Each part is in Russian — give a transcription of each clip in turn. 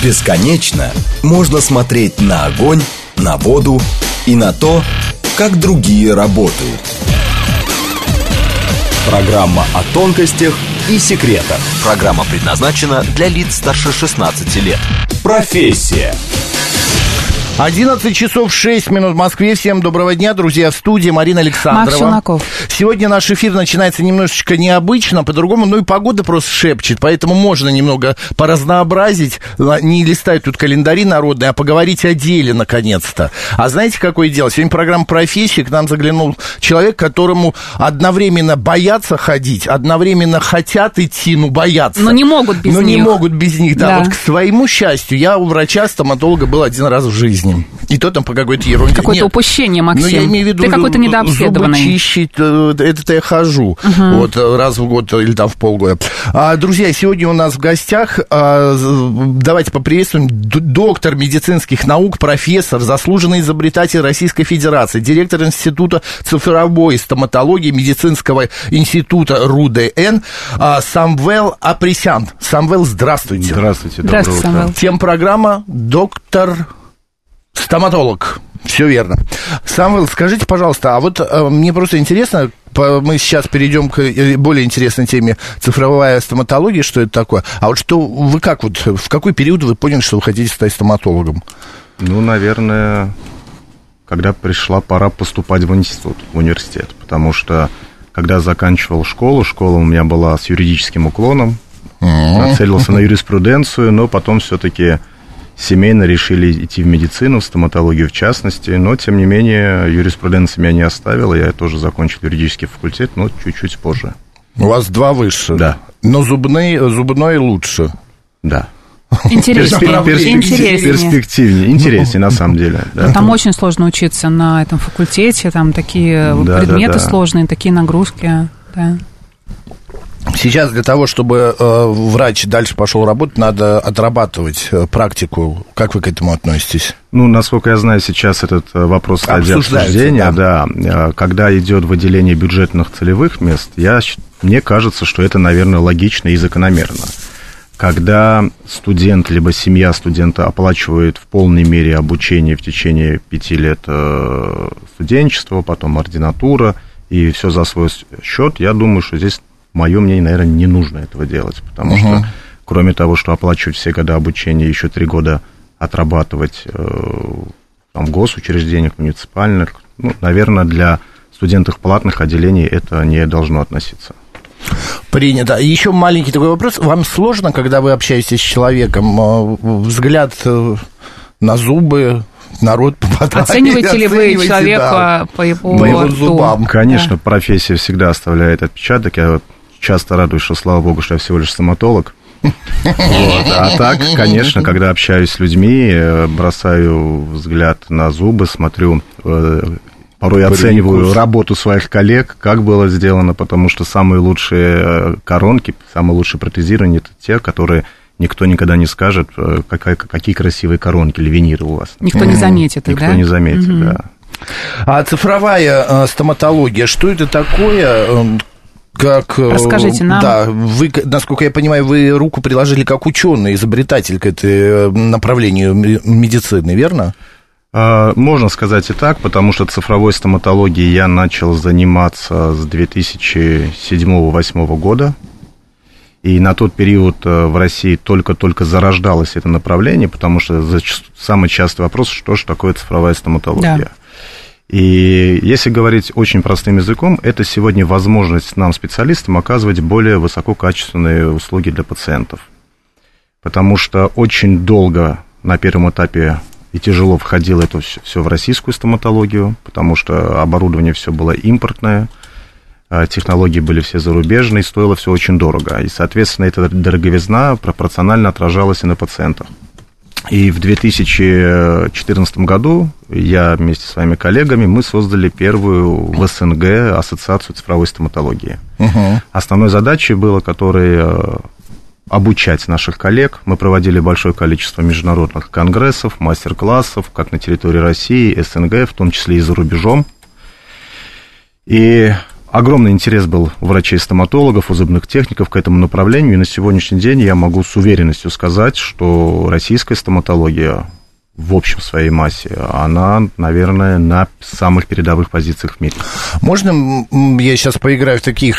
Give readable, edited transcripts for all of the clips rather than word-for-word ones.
Бесконечно можно смотреть на огонь, на воду и на то, как другие работают. Программа о тонкостях и секретах. Программа предназначена для лиц старше 16 лет. Профессия. 11 часов 6 минут в Москве. Всем доброго дня, друзья. В студии Марина Александрова. Макс Челноков. Сегодня наш эфир начинается немножечко необычно, по-другому, ну и погода просто шепчет, поэтому можно немного поразнообразить, не листать тут календари народные, а поговорить о деле, наконец-то. А знаете, какое дело? Сегодня программа «Профессия», к нам заглянул человек, которому одновременно боятся ходить, одновременно хотят идти, но боятся. Но не могут без них. Но не могут без них, да. Да. Вот к своему счастью, я у врача-стоматолога был один раз в жизни. И то там по какой-то ерунде. Какое-то упущение, Максим. Ну, я имею в виду, ты какой-то недообследованный. Зубы чищить, это-то я хожу. Вот, раз в год или там в полгода. Друзья, сегодня у нас в гостях, давайте поприветствуем, доктор медицинских наук, профессор, заслуженный изобретатель Российской Федерации, директор Института цифровой стоматологии Медицинского института РУДН Самвел Апресян. Самвел, здравствуйте. Здравствуйте, Здравствуйте, доброе утро. Самвел. Темпрограмма «Доктор стоматолог». Все верно. Самвел, скажите, пожалуйста, а вот мне просто интересно, мы сейчас перейдем к более интересной теме цифровая стоматология, что это такое. А вот что вы как вот, в какой период вы поняли, что вы хотите стать стоматологом? Ну, наверное, когда пришла пора поступать в институт, в университет, потому что когда заканчивал школа у меня была с юридическим уклоном, нацелился на юриспруденцию, но потом все-таки семейно решили идти в медицину, в стоматологию в частности, но, тем не менее, юриспруденция меня не оставила, я тоже закончил юридический факультет, но чуть-чуть позже. У вас два высших? Да. Но зубной лучше? Да. Интереснее. Перспективнее, интереснее, на самом деле. Да. Там очень сложно учиться на этом факультете, там такие предметы сложные, такие нагрузки, да. Сейчас для того, чтобы врач дальше пошел работать, надо отрабатывать практику. Как вы к этому относитесь? Ну, насколько я знаю, сейчас этот вопрос в стадии обсуждения. Да. Когда идет выделение бюджетных целевых мест, мне кажется, что это, наверное, логично и закономерно. Когда студент, либо семья студента оплачивает в полной мере обучение в течение 5 лет студенчества, потом ординатура, и все за свой счет, я думаю, что здесь, мое мнение, наверное, не нужно этого делать, потому что, кроме того, что оплачивать все годы обучения, еще 3 года отрабатывать там, в госучреждениях, муниципальных, ну, наверное, для студентов платных отделений это не должно относиться. Принято. Еще маленький такой вопрос. Вам сложно, когда вы общаетесь с человеком, взгляд на зубы, народ попадает? Оцениваете ли вы человека по его зубам? Конечно, профессия всегда оставляет отпечаток. Я часто радуюсь, что, слава богу, что я всего лишь стоматолог. А так, конечно, когда общаюсь с людьми, бросаю взгляд на зубы, смотрю, порой оцениваю работу своих коллег, как было сделано, потому что самые лучшие коронки, самые лучшие протезирования — это те, которые никто никогда не скажет, какие красивые коронки или виниры у вас. Никто не заметит, да? Никто не заметит, да. А цифровая стоматология, что это такое? Как, расскажите нам. Да, вы, насколько я понимаю, вы руку приложили как ученый, изобретатель к этому направлению медицины, верно? Можно сказать и так, потому что цифровой стоматологией я начал заниматься с 2007-2008 года. И на тот период в России только-только зарождалось это направление, потому что самый частый вопрос, что же такое цифровая стоматология. Да. И если говорить очень простым языком, это сегодня возможность нам, специалистам, оказывать более высококачественные услуги для пациентов. Потому что очень долго на первом этапе и тяжело входило это все в российскую стоматологию, потому что оборудование все было импортное, технологии были все зарубежные, стоило все очень дорого. И, соответственно, эта дороговизна пропорционально отражалась и на пациентах. И в 2014 году я вместе с своими коллегами мы создали первую в СНГ ассоциацию цифровой стоматологии. Основной задачей было, обучать наших коллег. Мы проводили большое количество международных конгрессов, мастер-классов, как на территории России, СНГ, в том числе и за рубежом. И Огромный интерес был у врачей-стоматологов, у зубных техников к этому направлению, и на сегодняшний день я могу с уверенностью сказать, что российская стоматология в общем своей массе, она, наверное, на самых передовых позициях в мире. Можно я сейчас поиграю в таких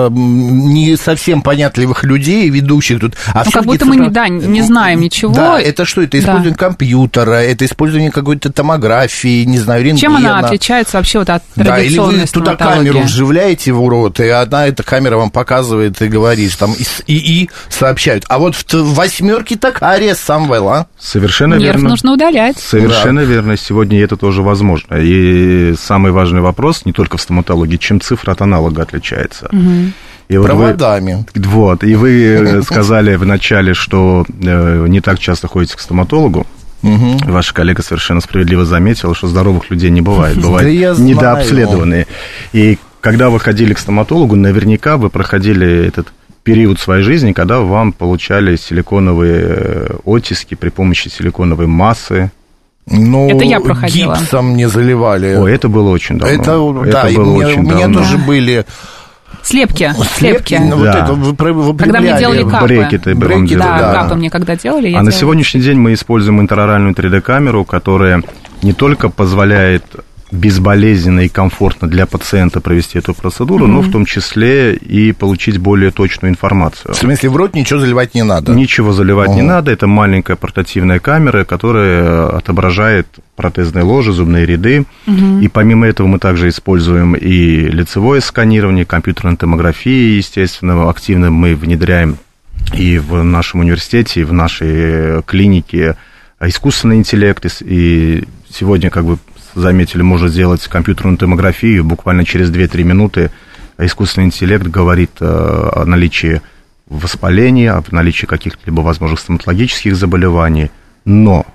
не совсем понятливых людей, ведущих тут? Как будто мы не знаем ничего. Да, это что? Это использование компьютера, это использование какой-то томографии, не знаю, рентгена. Чем она отличается вообще от традиционной стоматологии? Или вы туда камеру вживляете в рот, и эта камера вам показывает и говорит, там ИИ сообщают. А вот в 8-ке кариес, Самвел, а? Совершенно верно. Нерв нужно удалять. Совершенно верно. Сегодня это тоже возможно. И самый важный вопрос, не только в стоматологии, чем цифра от аналога отличается. И вот проводами. И вы сказали вначале, что не так часто ходите к стоматологу. Ваша коллега совершенно справедливо заметила, что здоровых людей не бывает. Бывают недообследованные. И когда вы ходили к стоматологу, наверняка вы проходили этот период своей жизни, когда вам получали силиконовые оттиски при помощи силиконовой массы. Ну, это я проходила. Гипсом не заливали. Ой, это было очень давно. Это было очень давно. У меня тоже были... Слепки. Да. Вот это вы когда мне делали капы. Брекеты, капы мне когда делали. На сегодняшний день мы используем интраоральную 3D-камеру, которая не только позволяет безболезненно и комфортно для пациента провести эту процедуру, но в том числе и получить более точную информацию. В смысле, в рот ничего заливать не надо? Ничего заливать не надо. Это маленькая портативная камера, которая отображает протезные ложи, зубные ряды. И помимо этого мы также используем и лицевое сканирование, компьютерную томографию, естественно, активно мы внедряем и в нашем университете, и в нашей клинике искусственный интеллект. И сегодня, как бы заметили, можно сделать компьютерную томографию, буквально через 2-3 минуты искусственный интеллект говорит о наличии воспаления, о наличии каких-либо возможных стоматологических заболеваний. Но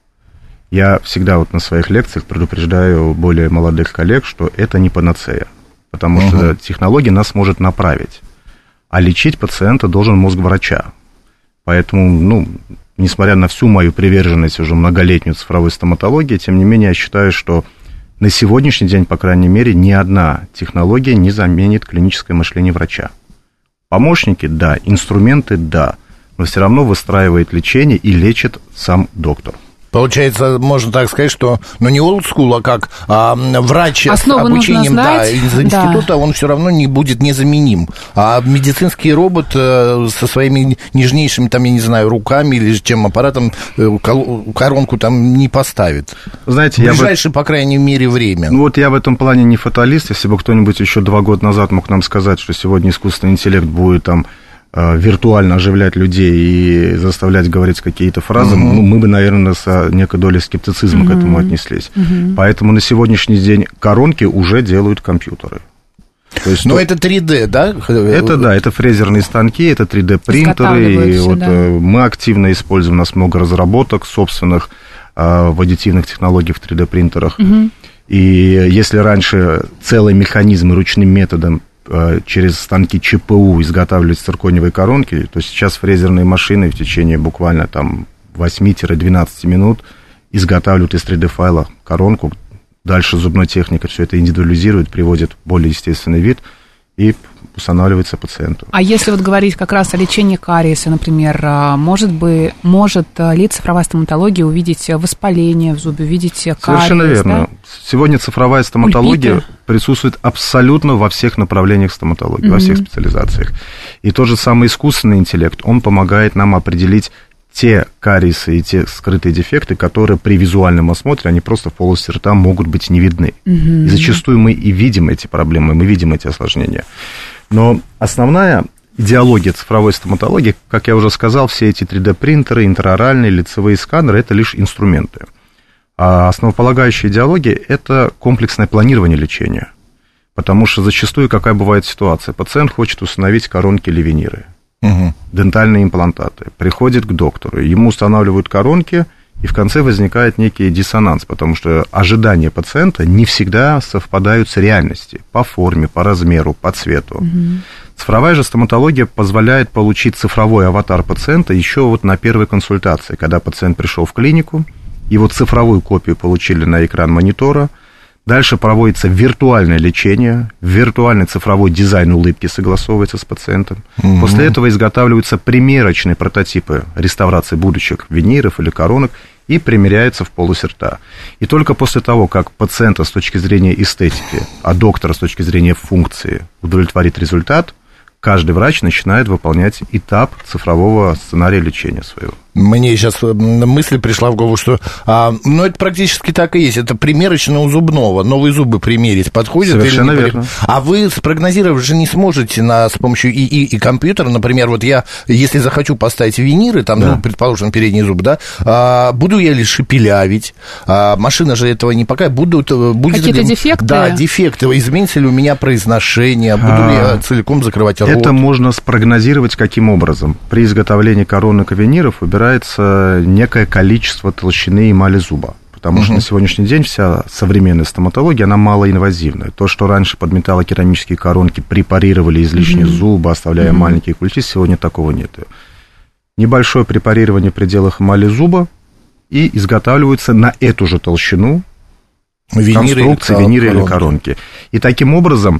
я всегда вот на своих лекциях предупреждаю более молодых коллег, что это не панацея, потому что технология нас может направить, а лечить пациента должен мозг врача. Поэтому, несмотря на всю мою приверженность уже многолетнюю цифровой стоматологии, тем не менее, я считаю, что на сегодняшний день, по крайней мере, ни одна технология не заменит клиническое мышление врача. Помощники – да, инструменты – да, но все равно выстраивает лечение и лечит сам доктор. Получается, можно так сказать, что, не олдскул, а как врач основу с обучением из института, он все равно не будет незаменим. А медицинский робот со своими нежнейшими, там, я не знаю, руками или чем аппаратом коронку там не поставит. Знаете, в ближайшее, по крайней мере, время. Я в этом плане не фаталист. Если бы кто-нибудь еще 2 года назад мог нам сказать, что сегодня искусственный интеллект будет там виртуально оживлять людей и заставлять говорить какие-то фразы, мы бы, наверное, с некой долей скептицизма к этому отнеслись. Поэтому на сегодняшний день коронки уже делают компьютеры. То есть, это 3D, да? Это фрезерные станки, это 3D-принтеры. И мы активно используем, у нас много разработок собственных в аддитивных технологиях в 3D-принтерах. И если раньше целый механизм ручным методом через станки ЧПУ изготавливать циркониевые коронки, то сейчас фрезерные машины в течение буквально 8-12 минут изготавливают из 3D-файла коронку. Дальше зубной техника все это индивидуализирует, приводит в более естественный вид и устанавливается пациенту. А если говорить как раз о лечении кариеса, например, может ли цифровая стоматология увидеть воспаление в зубе, увидеть кариес? Совершенно верно. Да? Сегодня цифровая стоматология присутствует абсолютно во всех направлениях стоматологии, во всех специализациях. И тот же самый искусственный интеллект, он помогает нам определить те кариесы и те скрытые дефекты, которые при визуальном осмотре, они просто в полости рта могут быть не видны. И зачастую мы и видим эти проблемы, мы видим эти осложнения. Но основная идеология цифровой стоматологии, как я уже сказал, все эти 3D-принтеры, интраоральные, лицевые сканеры – это лишь инструменты. А основополагающая идеология – это комплексное планирование лечения. Потому что зачастую какая бывает ситуация? Пациент хочет установить коронки или виниры, дентальные имплантаты, приходит к доктору, ему устанавливают коронки, и в конце возникает некий диссонанс, потому что ожидания пациента не всегда совпадают с реальностью по форме, по размеру, по цвету. Цифровая же стоматология позволяет получить цифровой аватар пациента еще на первой консультации, когда пациент пришел в клинику, его цифровую копию получили на экран монитора, Дальше проводится виртуальное лечение, виртуальный цифровой дизайн улыбки согласовывается с пациентом. После этого изготавливаются примерочные прототипы реставрации будущих виниров или коронок и примеряются в полость рта. И только после того, как пациента с точки зрения эстетики, а доктора с точки зрения функции удовлетворит результат, каждый врач начинает выполнять этап цифрового сценария лечения своего. Мне сейчас мысль пришла в голову, что, это практически так и есть. Это примерочно у зубного. Новые зубы примерить подходит? Совершенно верно. А вы спрогнозировать же не сможете с помощью и компьютера. Например, вот я, если захочу поставить виниры, там, предположим, передний зуб, да, буду я лишь шепелявить, машина же этого не покажет. Какие-то дефекты? Да, дефекты. Изменится ли у меня произношение? Буду ли я целиком закрывать рот? Это можно спрогнозировать каким образом? При изготовлении коронок и виниров выбирается некое количество толщины эмали зуба. Потому что на сегодняшний день вся современная стоматология, она малоинвазивная. То, что раньше под металлокерамические коронки препарировали излишние зубы, оставляя маленькие культи, сегодня такого нет. Небольшое препарирование в пределах эмали зуба, и изготавливаются на эту же толщину конструкции виниры или коронки. И таким образом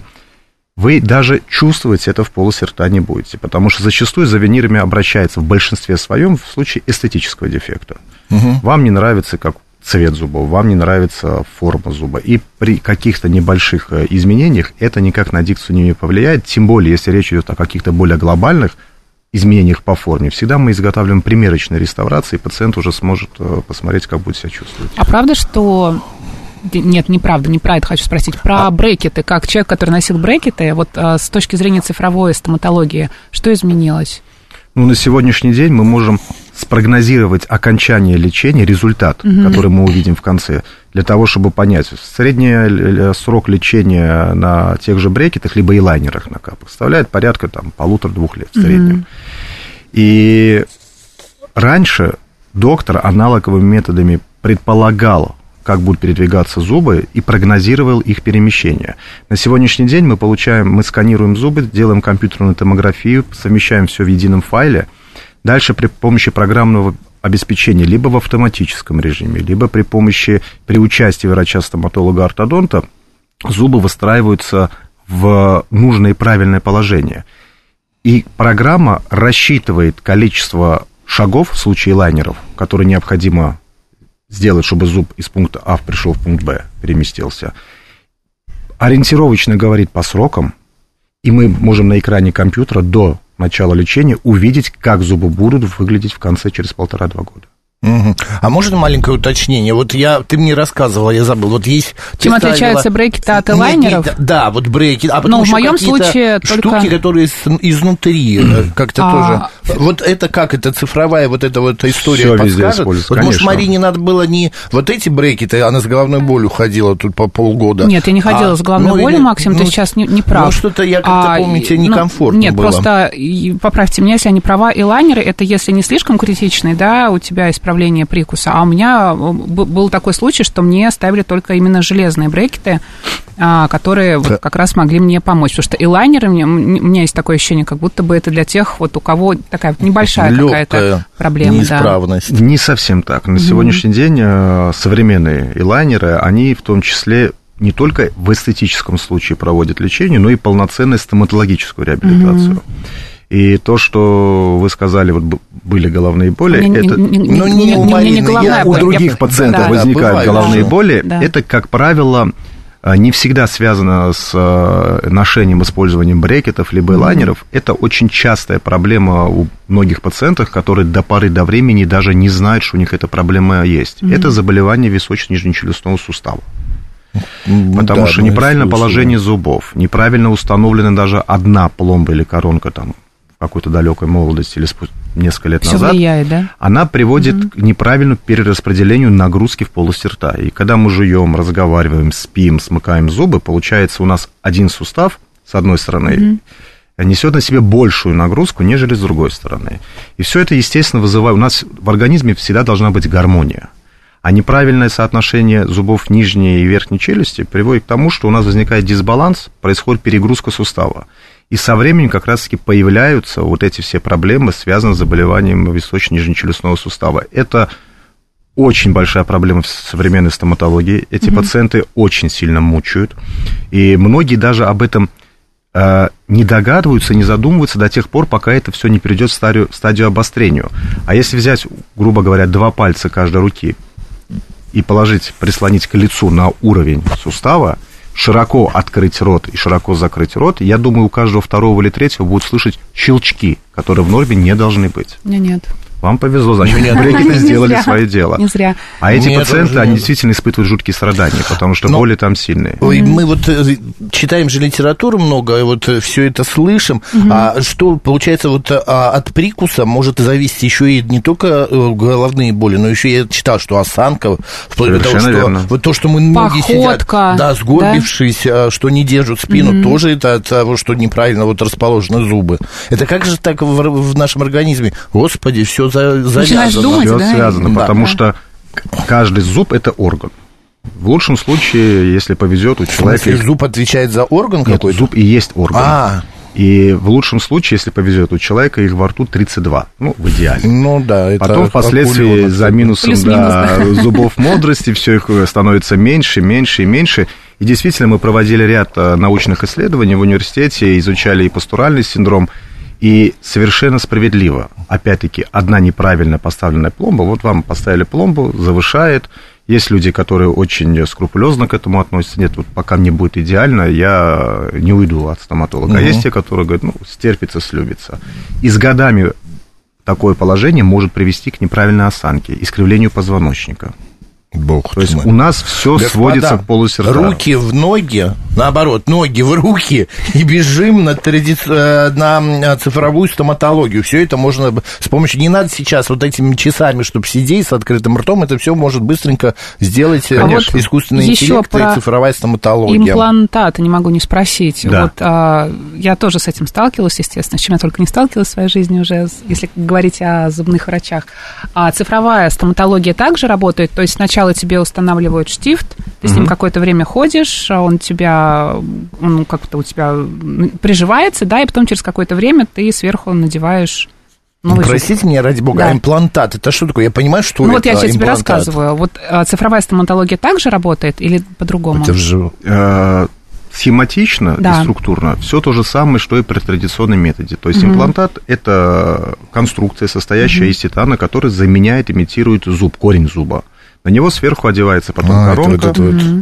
вы даже чувствовать это в полости рта не будете, потому что зачастую за винирами обращается в большинстве своем в случае эстетического дефекта. Вам не нравится как цвет зубов, вам не нравится форма зуба, и при каких-то небольших изменениях это никак на дикцию не повлияет, тем более, если речь идет о каких-то более глобальных изменениях по форме. Всегда мы изготавливаем примерочные реставрации, и пациент уже сможет посмотреть, как будет себя чувствовать. А правда, что... Нет, неправда, не про это хочу спросить. Про брекеты. Как человек, который носил брекеты, вот с точки зрения цифровой стоматологии, что изменилось? На сегодняшний день мы можем спрогнозировать окончание лечения, результат, который мы увидим в конце, для того, чтобы понять, средний срок лечения на тех же брекетах, либо элайнерах на капах составляет порядка 1,5-2 лет в среднем. И раньше доктор аналоговыми методами предполагал, как будут передвигаться зубы, и прогнозировал их перемещение. На сегодняшний день мы сканируем зубы, делаем компьютерную томографию, совмещаем все в едином файле. Дальше при помощи программного обеспечения либо в автоматическом режиме, либо при участии врача-стоматолога-ортодонта зубы выстраиваются в нужное и правильное положение. И программа рассчитывает количество шагов в случае лайнеров, которые необходимо сделать, чтобы зуб из пункта А пришел в пункт Б, переместился. Ориентировочно говорит по срокам, и мы можем на экране компьютера до начала лечения увидеть, как зубы будут выглядеть в конце через 1,5-2 года. А можно маленькое уточнение? Вот ты мне рассказывала, я забыл, вот есть... Чем отличаются брекеты от элайнеров? Да, вот брекеты. Но в моем случае только... штуки, которые изнутри как-то тоже... Вот это как? Это цифровая вот эта вот история подскажет? Вот, может, Марине надо было не вот эти брекеты, она с головной болью ходила тут по полгода. Нет, я не ходила с головной болью, Максим, ты сейчас не прав. Ну, что-то я как-то, помните, некомфортно было. Нет, просто поправьте меня, если я не права, элайнеры, это если не слишком критичный, да, у тебя исправление прикуса. А у меня был такой случай, что мне ставили только именно железные брекеты, которые вот как раз могли мне помочь. Потому что элайнеры, у меня есть такое ощущение, как будто бы это для тех, вот у кого такая небольшая какая-то проблема. Неисправность. Да. Не совсем так. На сегодняшний день современные элайнеры, они в том числе не только в эстетическом случае проводят лечение, но и полноценную стоматологическую реабилитацию. И то, что вы сказали, вот были головные боли, у других пациентов возникают головные боли, это, как правило, не всегда связано с ношением, использованием брекетов либо элайнеров. Это очень частая проблема у многих пациентов, которые до поры до времени даже не знают, что у них эта проблема есть. Это заболевание височно-нижнечелюстного сустава. Потому что неправильное положение зубов, неправильно установлена даже одна пломба или коронка там в какой-то далекой молодости или несколько лет назад, влияет, да? Она приводит к неправильному перераспределению нагрузки в полости рта. И когда мы жуем, разговариваем, спим, смыкаем зубы, получается, у нас один сустав, с одной стороны, несет на себе большую нагрузку, нежели с другой стороны. И все это, естественно, вызывает... У нас в организме всегда должна быть гармония. А неправильное соотношение зубов нижней и верхней челюсти приводит к тому, что у нас возникает дисбаланс, происходит перегрузка сустава. И со временем как раз-таки появляются вот эти все проблемы, связанные с заболеванием височно-нижнечелюстного сустава. Это очень большая проблема в современной стоматологии. Эти пациенты очень сильно мучают. И многие даже об этом не догадываются, не задумываются до тех пор, пока это все не перейдет в стадию обострения. А если взять, грубо говоря, 2 пальца каждой руки и прислонить к лицу на уровень сустава, широко открыть рот и широко закрыть рот, я думаю, у каждого 2-го или 3-го будут слышать щелчки, которые в норме не должны быть. Нет. Вам повезло, значит, брекеты сделали свое дело. Не зря. А эти пациенты, они действительно испытывают жуткие страдания, потому что боли там сильные. Мы вот читаем же литературу много, и вот все это слышим. А что, получается, вот от прикуса может зависеть еще и не только головные боли, но еще я читал, что осанка, вплоть до того, что вот то, что мы ноги сидят, да, сгорбившись, что не держат спину, тоже это от того, что неправильно вот расположены зубы. Это как же так в нашем организме? Господи, все начинаешь думать, все да? связано, потому что каждый зуб – это орган. В лучшем случае, если повезет, у человека... Если зуб отвечает за орган какой-то? Зуб и есть орган. И в лучшем случае, если повезет, у человека их во рту 32. Ну, в идеале. Ну, да. Это потом впоследствии за минусом зубов мудрости все их становится меньше, меньше и меньше. И действительно, мы проводили ряд научных исследований в университете, изучали и постуральный синдром, и совершенно справедливо, опять-таки, одна неправильно поставленная пломба, вот вам поставили пломбу, завышает. Есть люди, которые очень скрупулезно к этому относятся. Нет, вот пока мне будет идеально, я не уйду от стоматолога. А есть те, которые говорят, стерпится, слюбится. И с годами такое положение может привести к неправильной осанке, искривлению позвоночника. Бог То есть у нас все сводится к полости рта. Руки в ноги, наоборот, ноги в руки, и бежим на цифровую стоматологию. Все это можно с помощью... Не надо сейчас вот этими часами, чтобы сидеть с открытым ртом, это все может быстренько сделать искусственный интеллект и цифровая стоматология. Имплантаты, не могу не спросить. Да. Вот, я тоже с этим сталкивалась, естественно, с чем я только не сталкивалась в своей жизни уже, если говорить о зубных врачах. А цифровая стоматология также работает, то есть сначала тебе устанавливают штифт, ты с ним какое-то время ходишь, он как-то у тебя приживается, да, и потом через какое-то время ты сверху надеваешь новый Простите зуб. меня, ради бога, а имплантат, это что такое? Я понимаю, что это вот я сейчас тебе имплантат. рассказываю. Вот цифровая стоматология также работает или по-другому? Это же... Схематично и структурно все то же самое, что и при традиционном методе. То есть имплантат – это конструкция, состоящая из титана, который заменяет, имитирует зуб, корень зуба. На него сверху одевается потом коронка.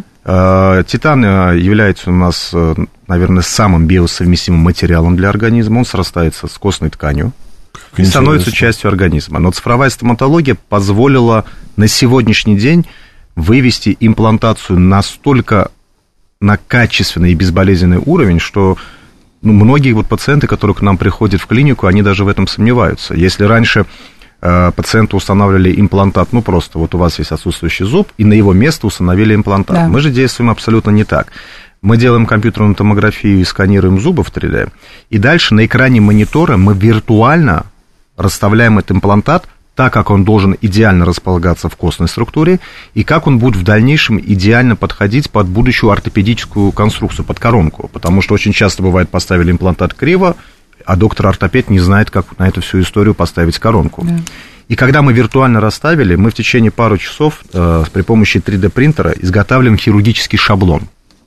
Титан является у нас, наверное, самым биосовместимым материалом для организма. Он срастается с костной тканью и становится частью организма. Но цифровая стоматология позволила на сегодняшний день вывести имплантацию настолько на качественный и безболезненный уровень, что многие пациенты, которые к нам приходят в клинику, они даже в этом сомневаются. Если раньше пациенту устанавливали имплантат, просто вот у вас есть отсутствующий зуб, и на его место установили имплантат. Да. Мы же действуем абсолютно не так. Мы делаем компьютерную томографию и сканируем зубы в 3D, и дальше на экране монитора мы виртуально расставляем этот имплантат так, как он должен идеально располагаться в костной структуре, и как он будет в дальнейшем идеально подходить под будущую ортопедическую конструкцию, под коронку. Потому что очень часто бывает, поставили имплантат криво, а доктор-ортопед не знает, как на эту всю историю поставить коронку. Да. И когда мы виртуально расставили, мы в течение пару часов при помощи 3D-принтера изготавливаем хирургический шаблон.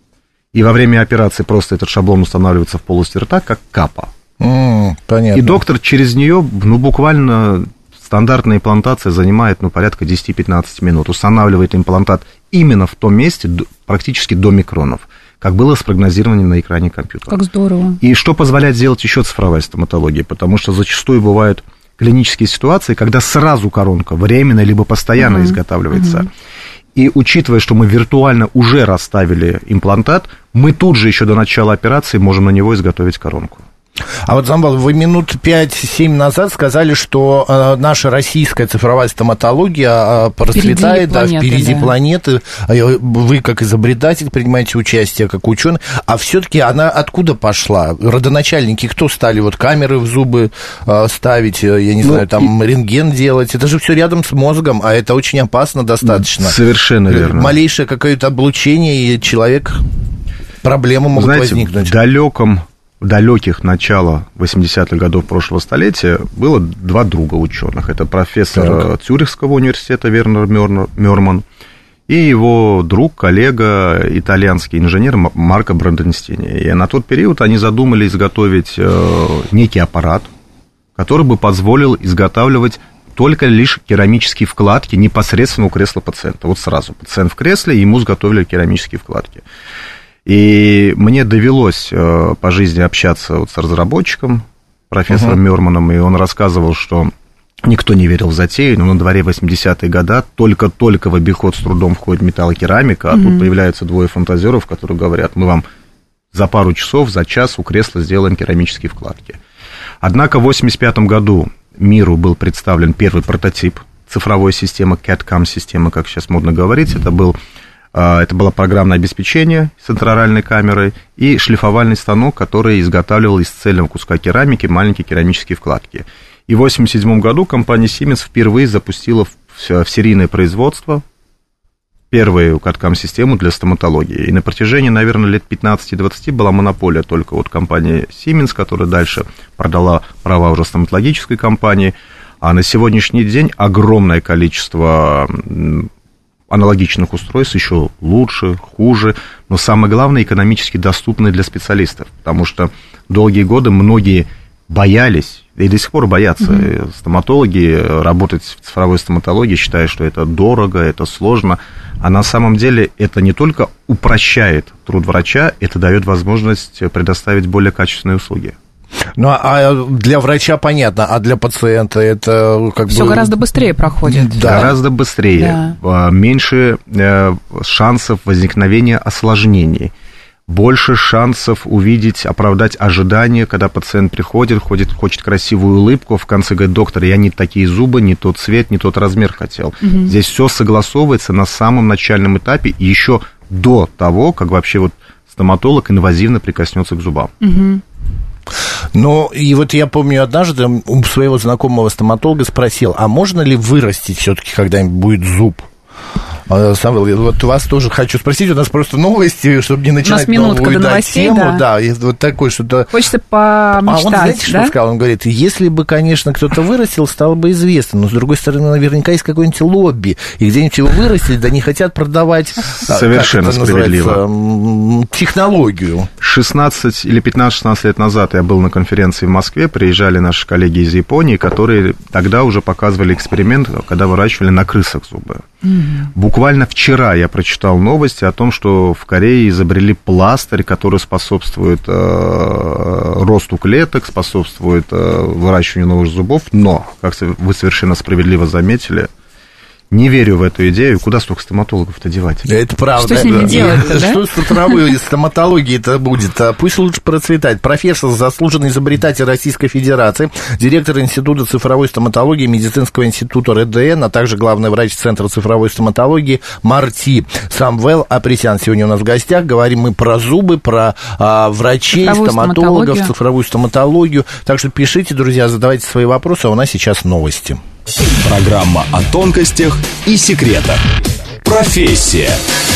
И во время операции просто этот шаблон устанавливается в полости рта, как капа. Понятно. И доктор через нее, буквально... Стандартная имплантация занимает порядка 10-15 минут. Устанавливает имплантат именно в том месте, практически до микронов, как было спрогнозировано на экране компьютера. Как здорово. И что позволяет сделать еще цифровая стоматология? Потому что зачастую бывают клинические ситуации, когда сразу коронка временно либо постоянно изготавливается. И учитывая, что мы виртуально уже расставили имплантат, мы тут же еще до начала операции можем на него изготовить коронку. А вот, Замбал, вы минут 5-7 назад сказали, что наша российская цифровая стоматология процветает впереди планеты. Вы, как изобретатель, принимаете участие, как ученый. А все-таки она откуда пошла? Родоначальники кто стали камеры в зубы ставить, я не знаю, там рентген делать? Это же все рядом с мозгом, а это очень опасно достаточно. Совершенно верно. Малейшее какое-то облучение, и человек... Проблемы могут возникнуть. В далеком в далеких начала 80-х годов прошлого столетия было два друга ученых. Это профессор Цюрихского университета Вернер Мёрман и его друг, коллега, итальянский инженер Марко Бранденстини. И на тот период они задумали изготовить некий аппарат, который бы позволил изготавливать только лишь керамические вкладки непосредственно у кресла пациента. Вот сразу пациент в кресле, ему изготовили керамические вкладки. И мне довелось по жизни общаться вот с разработчиком, профессором Мёрманом, и он рассказывал, что никто не верил в затею, но на дворе 80-е годы только-только в обиход с трудом входит металлокерамика, а тут появляются двое фантазеров, которые говорят, мы вам за пару часов, за час у кресла сделаем керамические вкладки. Однако в 1985 году миру был представлен первый прототип цифровой системы, CAD-CAM-системы, как сейчас модно говорить, это было программное обеспечение с интраральной камерой и шлифовальный станок, который изготавливал из цельного куска керамики маленькие керамические вкладки. И в 1987 году компания Siemens впервые запустила в серийное производство первую CAD-CAM-систему для стоматологии. И на протяжении, наверное, лет 15-20 была монополия только от компании Siemens, которая дальше продала права уже стоматологической компании. А на сегодняшний день огромное количество аналогичных устройств, еще лучше, хуже, но самое главное, экономически доступны для специалистов, потому что долгие годы многие боялись, и до сих пор боятся стоматологи работать в цифровой стоматологии, считая, что это дорого, это сложно, а на самом деле это не только упрощает труд врача, это дает возможность предоставить более качественные услуги. Ну, а для врача понятно, а для пациента это как Все бы... гораздо быстрее проходит. Да. Гораздо быстрее, меньше шансов возникновения осложнений, больше шансов увидеть, оправдать ожидания, когда пациент приходит, хочет красивую улыбку, в конце говорит, доктор, я не такие зубы, не тот цвет, не тот размер хотел. Здесь все согласовывается на самом начальном этапе, и еще до того, как вообще вот стоматолог инвазивно прикоснется к зубам. Ну, и вот я помню, однажды у своего знакомого стоматолога спросил, а можно ли вырастить все-таки когда-нибудь будет зуб? Самвел, вот вас тоже хочу спросить, у нас просто новости, чтобы не начинать новую тему. Да, вот такое что-то... Хочется помечтать, он, знаете, что сказал? Он говорит, если бы, конечно, кто-то вырастил, стало бы известно, но, с другой стороны, наверняка есть какое-нибудь лобби, и где-нибудь его вырастили, да не хотят продавать... Совершенно справедливо. Технологию. 16 или 15-16 лет назад я был на конференции в Москве, приезжали наши коллеги из Японии, которые тогда уже показывали эксперимент, когда выращивали на крысах зубы. Буквально вчера я прочитал новости о том, что в Корее изобрели пластырь, который способствует росту клеток, способствует выращиванию новых зубов, но, как вы совершенно справедливо заметили, не верю в эту идею. Куда столько стоматологов-то девать? Это правда. Что с ними делать, да? Что с цифровой стоматологией-то будет? Пусть лучше процветать. Профессор, заслуженный изобретатель Российской Федерации, директор Института цифровой стоматологии Медицинского института РДН, а также главный врач Центра цифровой стоматологии МАРТИ Самвел Апресян. Сегодня у нас в гостях. Говорим мы про зубы, про врачей, стоматологов, цифровую стоматологию. Так что пишите, друзья, задавайте свои вопросы, а у нас сейчас новости. Программа о тонкостях и секретах. Профессия.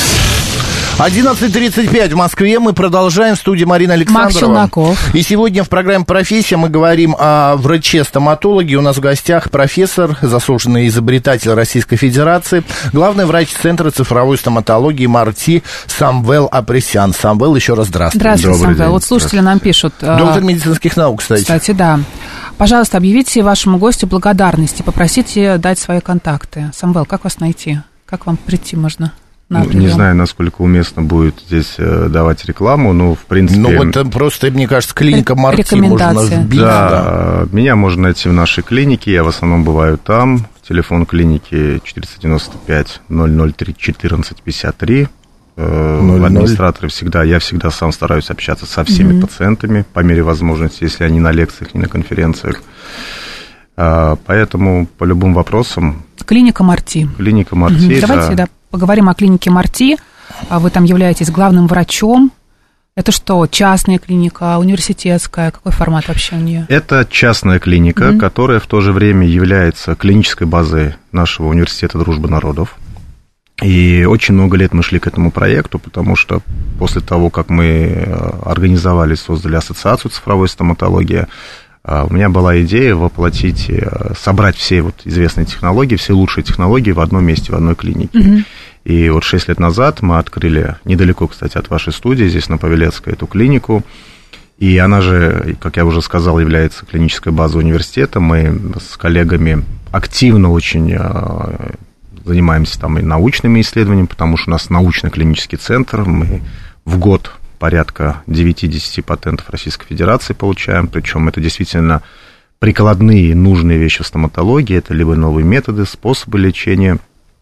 11:35 в Москве. Мы продолжаем. В студии Марина Александрова. Макс Челноков. И сегодня в программе «Профессия» мы говорим о враче-стоматологе. У нас в гостях профессор, заслуженный изобретатель Российской Федерации, главный врач Центра цифровой стоматологии МАРТИ Самвел Апресян. Самвел, еще раз здравствуйте. Здравствуйте, Самвел. Вот слушатели нам пишут. Доктор медицинских наук, кстати. Кстати, да. Пожалуйста, объявите вашему гостю благодарности, попросите дать свои контакты. Самвел, как вас найти? Как вам прийти можно? Не знаю, насколько уместно будет здесь давать рекламу, но, в принципе... Ну, вот просто, мне кажется, клиника МАРТИ можно вбить. Да, меня можно найти в нашей клинике, я в основном бываю там. Телефон клиники 495-003-1453. Администраторы я всегда сам стараюсь общаться со всеми пациентами, по мере возможности, если они на лекциях, не на конференциях. Поэтому по любым вопросам... Клиника МАРТИ. Клиника МАРТИ, Давайте, да, поговорим о клинике МАРТИ. Вы там являетесь главным врачом. Это что, частная клиника, университетская? Какой формат вообще у нее? Это частная клиника, которая в то же время является клинической базой нашего университета дружбы народов. И очень много лет мы шли к этому проекту, потому что после того, как мы организовали, создали ассоциацию цифровой стоматологии, у меня была идея воплотить, собрать все вот известные технологии, все лучшие технологии в одном месте, в одной клинике. И вот 6 лет назад мы открыли, недалеко, кстати, от вашей студии, здесь на Павелецкой, эту клинику. И она же, как я уже сказал, является клинической базой университета. Мы с коллегами активно очень занимаемся там и научными исследованиями, потому что у нас научно-клинический центр. Мы в год порядка 9-10 патентов Российской Федерации получаем. Причем это действительно прикладные, нужные вещи в стоматологии. Это либо новые методы, способы лечения.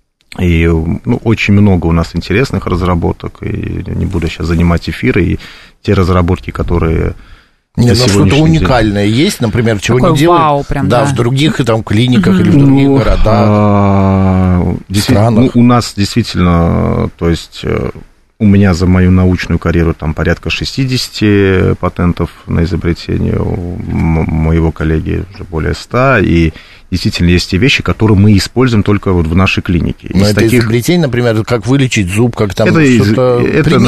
И очень много у нас интересных разработок. И не буду сейчас занимать эфиры. И те разработки, которые... Нет, но что-то уникальное есть, например, чего такое не делают, вау, прям, в других там клиниках или в других городах, странах. У нас действительно, то есть у меня за мою научную карьеру там порядка 60 патентов на изобретение, у моего коллеги уже более 100, и действительно есть те вещи, которые мы используем только вот в нашей клинике. Но это изобретение, например, как вылечить зуб, как там что-то...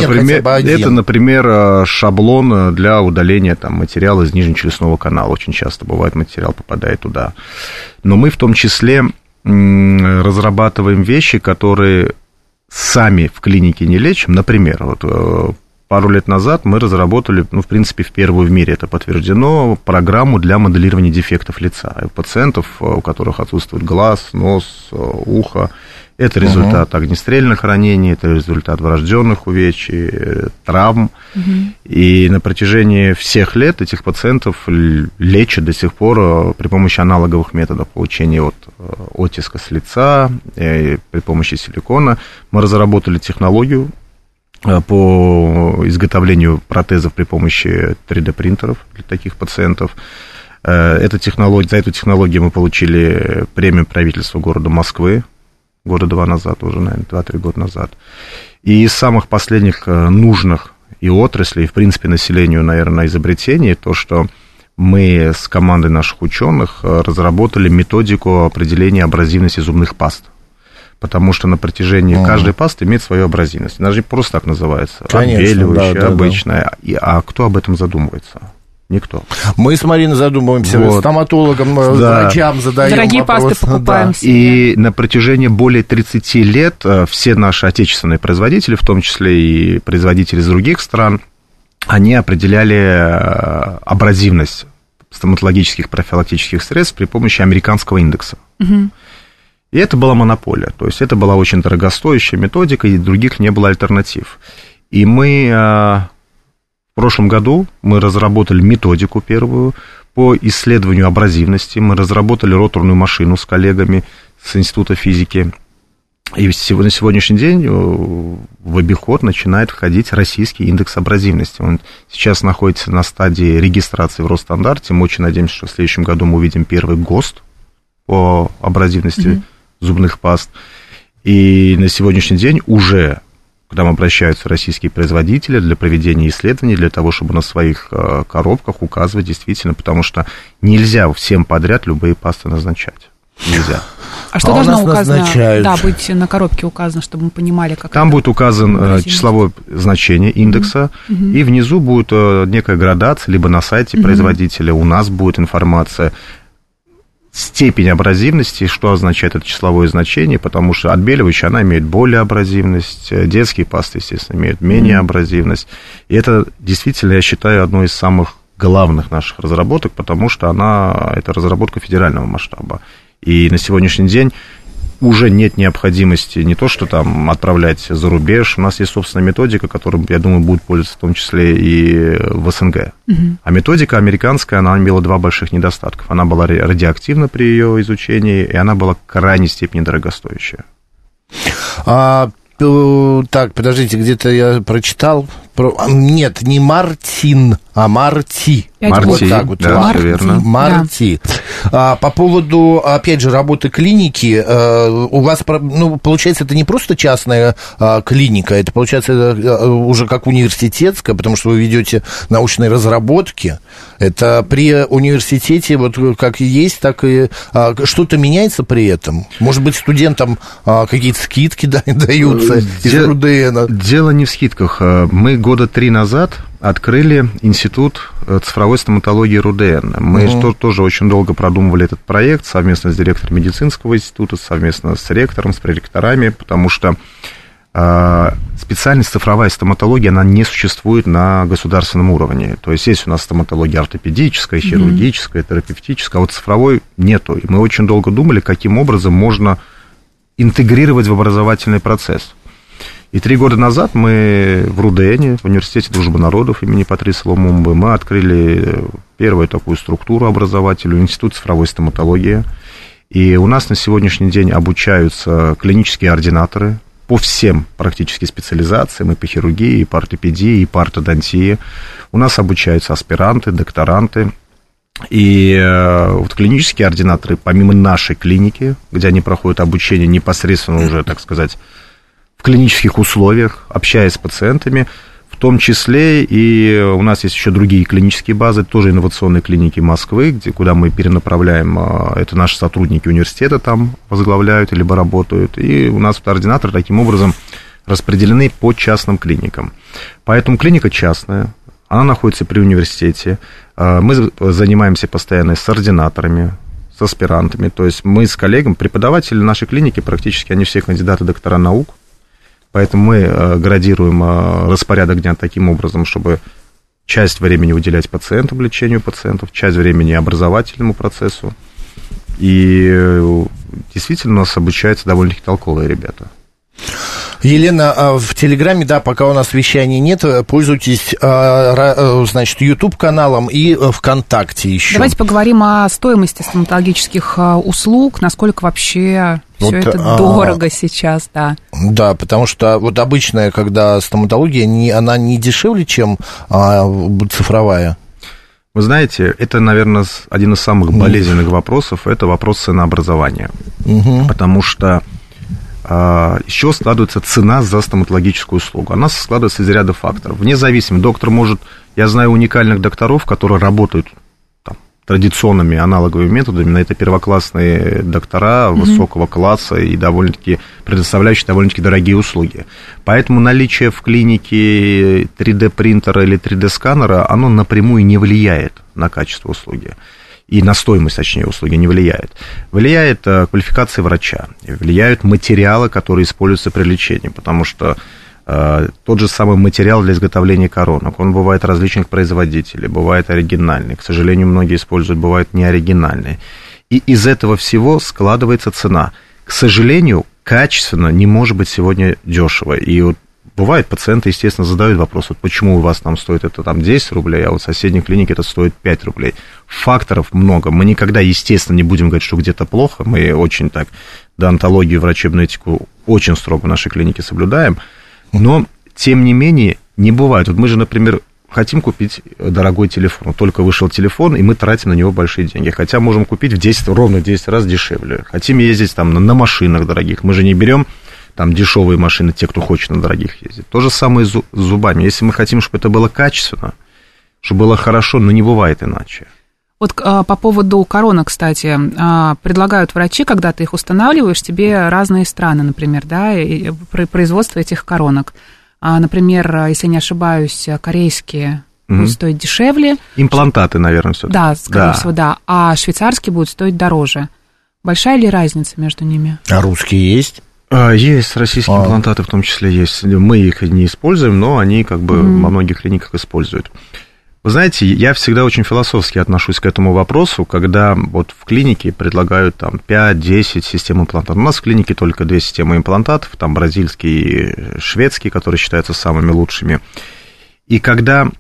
Это, например, шаблон для удаления там материала из нижнечелюстного канала. Очень часто бывает, материал попадает туда. Но мы в том числе разрабатываем вещи, которые сами в клинике не лечим. Например, вот пару лет назад мы разработали, в принципе, в первую в мире это подтверждено, программу для моделирования дефектов лица. У пациентов, у которых отсутствует глаз, нос, ухо, это результат огнестрельных ранений, это результат врожденных увечий, травм. И на протяжении всех лет этих пациентов лечат до сих пор при помощи аналоговых методов получения оттиска с лица, при помощи силикона. Мы разработали технологию по изготовлению протезов при помощи 3D-принтеров для таких пациентов. За эту технологию мы получили премию правительства города Москвы года 2 назад, уже, наверное, 2-3 года назад. И из самых последних нужных и отраслей, и, в принципе, населению, наверное, изобретений, то, что мы с командой наших ученых разработали методику определения абразивности зубных паст. Потому что на протяжении каждой пасты имеет свою абразивность. Она же не просто так называется. Отбеливающая, обычная. А кто об этом задумывается? Никто. Мы с Мариной задумываемся, стоматологам, врачам задаем дорогие вопрос. пасты покупаем себе. И на протяжении более 30 лет все наши отечественные производители, в том числе и производители из других стран, они определяли абразивность стоматологических профилактических средств при помощи американского индекса. И это была монополия, то есть это была очень дорогостоящая методика, и других не было альтернатив. И мы в прошлом году мы разработали методику первую по исследованию абразивности, мы разработали роторную машину с коллегами с Института физики, и на сегодняшний день в обиход начинает входить российский индекс абразивности. Он сейчас находится на стадии регистрации в Росстандарте, мы очень надеемся, что в следующем году мы увидим первый ГОСТ по абразивности зубных паст. И на сегодняшний день уже к нам обращаются российские производители для проведения исследований, для того, чтобы на своих коробках указывать действительно, потому что нельзя всем подряд любые пасты назначать. Нельзя. А что должно быть на коробке указано, чтобы мы понимали, как там будет указано числовое значение индекса, и внизу будет некая градация, либо на сайте производителя у нас будет информация, степень абразивности, что означает это числовое значение, потому что отбеливающая, она имеет более абразивность, детские пасты, естественно, имеют менее абразивность, и это действительно, я считаю, одной из самых главных наших разработок, потому что это разработка федерального масштаба, и на сегодняшний день уже нет необходимости не то, что там отправлять за рубеж. У нас есть собственная методика, которой, я думаю, будет пользоваться в том числе и в СНГ. А методика американская, она имела 2 больших недостатка. Она была радиоактивна при ее изучении, и она была крайней степени дорогостоящая. Так, подождите, где-то я прочитал Нет, не Мартин, а Марти. Марти, Вот так вот. да, Марти. верно. Марти. Да. По поводу, опять же, работы клиники, у вас, получается, это не просто частная клиника, это, получается, уже как университетская, потому что вы ведете научные разработки. Это при университете, вот как и есть, так и что-то меняется при этом? Может быть, студентам какие-то скидки даются из РУДН? Дело не в скидках. Мы года 3 назад открыли институт цифровой стоматологии РУДН. Мы тоже очень долго продумывали этот проект совместно с директором медицинского института, совместно с ректором, с проректорами, потому что специальность цифровая стоматология, она не существует на государственном уровне. То есть есть у нас стоматология ортопедическая, хирургическая, терапевтическая, а вот цифровой нету. И мы очень долго думали, каким образом можно интегрировать в образовательный процесс. И 3 года назад мы в РУДН, в Университете Дружбы народов имени Патриса Лумумбы, мы открыли первую такую структуру образовательную, Институт цифровой стоматологии. И у нас на сегодняшний день обучаются клинические ординаторы по всем практически специализациям, и по хирургии, и по ортопедии, и по ортодонтии. У нас обучаются аспиранты, докторанты. И вот клинические ординаторы, помимо нашей клиники, где они проходят обучение непосредственно уже, так сказать, в клинических условиях, общаясь с пациентами, в том числе и у нас есть еще другие клинические базы, тоже инновационные клиники Москвы, куда мы перенаправляем, это наши сотрудники университета там возглавляют, либо работают, и у нас вот ординаторы таким образом распределены по частным клиникам. Поэтому клиника частная, она находится при университете, мы занимаемся постоянно с ординаторами, с аспирантами, то есть мы с коллегами, преподаватели нашей клиники, практически они все кандидаты, доктора наук. Поэтому мы градируем распорядок дня таким образом, чтобы часть времени уделять пациентам, лечению пациентов, часть времени образовательному процессу. И действительно у нас обучаются довольно-таки толковые ребята. Елена, в Телеграме, да, пока у нас вещания нет, пользуйтесь, значит, YouTube-каналом и ВКонтакте еще. Давайте поговорим о стоимости стоматологических услуг, насколько вообще все это дорого сейчас, да. Да, потому что вот обычная, когда стоматология, она не дешевле, чем цифровая. Вы знаете, это, наверное, один из самых болезненных вопросов, это вопрос ценообразования. Потому что из чего складывается цена за стоматологическую услугу? Она складывается из ряда факторов. Вне зависимости, доктор может... Я знаю уникальных докторов, которые работают там, традиционными аналоговыми методами, но это первоклассные доктора высокого класса и довольно-таки предоставляющие довольно-таки дорогие услуги. Поэтому наличие в клинике 3D-принтера или 3D-сканера, оно напрямую не влияет на качество услуги. И на стоимость, точнее, услуги не влияет. Влияет квалификация врача, влияют материалы, которые используются при лечении, потому что тот же самый материал для изготовления коронок, он бывает различных производителей, бывает оригинальный, к сожалению, многие используют, бывает неоригинальный. И из этого всего складывается цена. К сожалению, качественно не может быть сегодня дешево. И вот бывает, пациенты, естественно, задают вопрос, вот почему у вас там стоит это там 10 рублей, а вот в соседней клинике это стоит 5 рублей. Факторов много. Мы никогда, естественно, не будем говорить, что где-то плохо. Мы очень так деонтологию, врачебную этику очень строго в нашей клинике соблюдаем. Но, тем не менее, не бывает. Вот мы же, например, хотим купить дорогой телефон. Только вышел телефон, и мы тратим на него большие деньги. Хотя можем купить ровно в 10 раз дешевле. Хотим ездить там на машинах дорогих. Мы же не берем там дешевые машины, те, кто хочет на дорогих ездить. То же самое с зубами. Если мы хотим, чтобы это было качественно, чтобы было хорошо, но не бывает иначе. Вот по поводу коронок, кстати, предлагают врачи, когда ты их устанавливаешь, тебе разные страны, например, да, и производство этих коронок. Например, если не ошибаюсь, корейские будут стоить дешевле. Имплантаты, наверное, все-таки. Да, скорее всего, да. А швейцарские будут стоить дороже. Большая ли разница между ними? А русские есть? Есть, российские имплантаты в том числе есть. Мы их не используем, но они как бы во многих клиниках используют. Вы знаете, я всегда очень философски отношусь к этому вопросу, когда вот в клинике предлагают там 5-10 систем имплантатов. У нас в клинике только 2 системы имплантатов, там бразильский и шведский, которые считаются самыми лучшими. И когда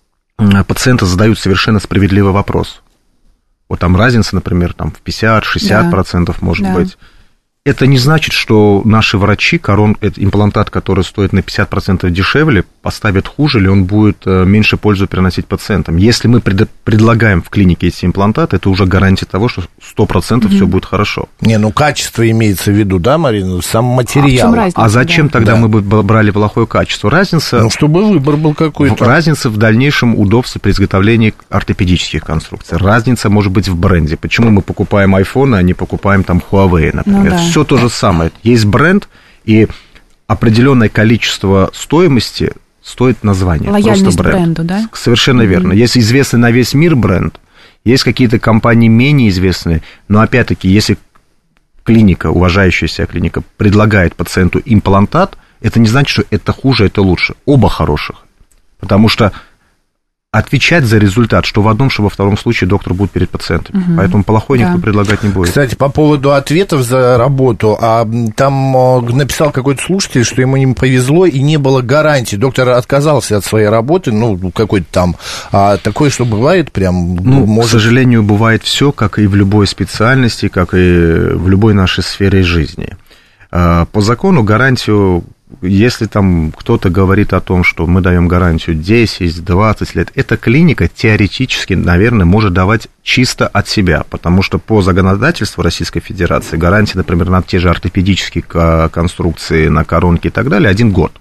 пациенты задают совершенно справедливый вопрос, вот там разница, например, там в 50-60% может быть. это не значит, что наши врачи имплантат, который стоит на 50% дешевле, поставят хуже, или он будет меньше пользы приносить пациентам. Если мы предлагаем в клинике эти имплантаты, это уже гарантия того, что 100% все будет хорошо. Качество имеется в виду, да, Марина? Сам материал. А зачем тогда мы бы брали плохое качество? Разница... чтобы выбор был какой-то. Разница в дальнейшем удобстве при изготовлении ортопедических конструкций. Разница может быть в бренде. Почему мы покупаем iPhone, а не покупаем там Huawei, например? Все то же самое. Есть бренд, и определенное количество стоимости стоит название. Лояльность просто бренд. Бренду, да? Совершенно верно. Есть известный на весь мир бренд, есть какие-то компании менее известные, но опять-таки, если клиника, уважающая себя клиника, предлагает пациенту имплантат, это не значит, что это хуже, это лучше. Оба хороших. Потому что отвечать за результат, что в одном, что во втором случае доктор будет перед пациентами. Поэтому плохой никто предлагать не будет. Кстати, по поводу ответов за работу, там написал какой-то слушатель, что ему не повезло и не было гарантии. Доктор отказался от своей работы, какой-то там. Такое, что бывает прям... К сожалению, бывает все, как и в любой специальности, как и в любой нашей сфере жизни. По закону гарантию... Если там кто-то говорит о том, что мы даем гарантию 10-20 лет, эта клиника теоретически, наверное, может давать чисто от себя, потому что по законодательству Российской Федерации гарантия, например, на те же ортопедические конструкции, на коронки и так далее, 1 год.